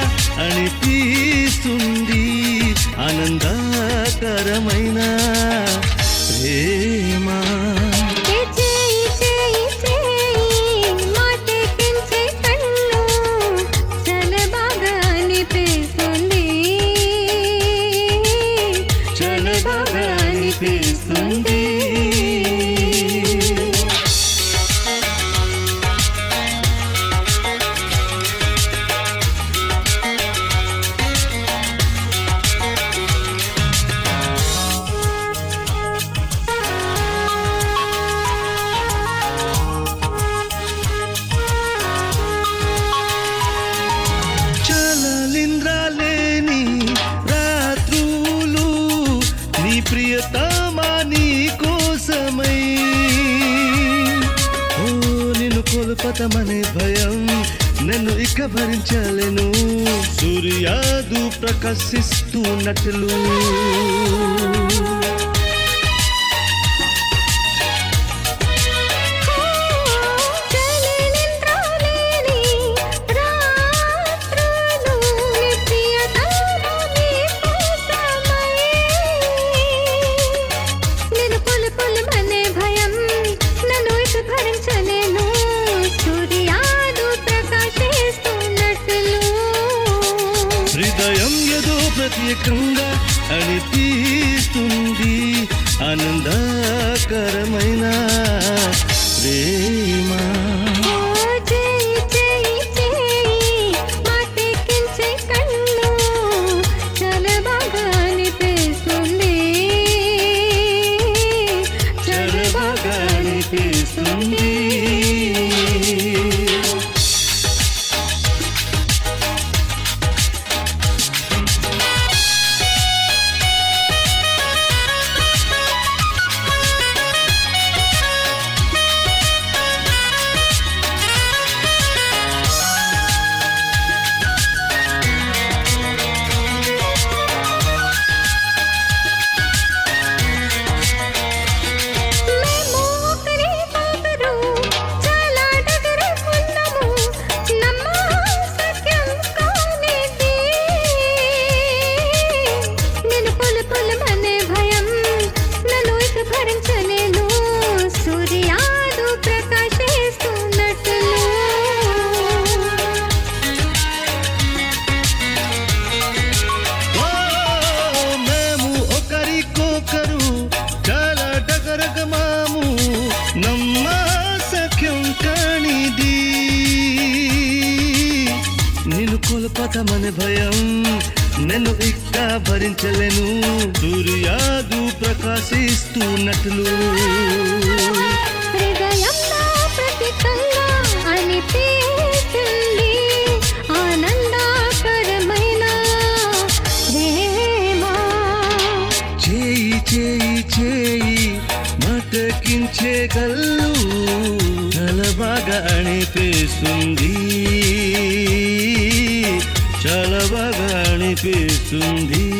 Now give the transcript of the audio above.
అనిపిస్తుంది ఆనందకరమైన ప్రేమ ప్రియతమా నీ కోసమై ఓ నిన్ను కోల్పోతామనే భయం నన్ను ఇక భరించలేను సూర్యాదు ప్రకాశిస్తున్నట్లు హృదయం ఏదో ప్రత్యేకంగా అనిపిస్తుంది ఆనందకరమైన ప్రేమ చాలా బాగా అనిపిస్తుంది నిన్ను కోల్పోతామనే భయం నన్ను ఇక భరించలేను సూర్యాదు ప్రకాశిస్తున్నట్లు హృదయంలో ప్రత్యేకంగా అనిపిస్తుంది ఆనందకరమైన ప్రేమ చేయి చేయి చేయి మటకించే కళ్ళు చాలా బాగా అనిపిస్తుంది చాలా బాగా అనిపిస్తుంది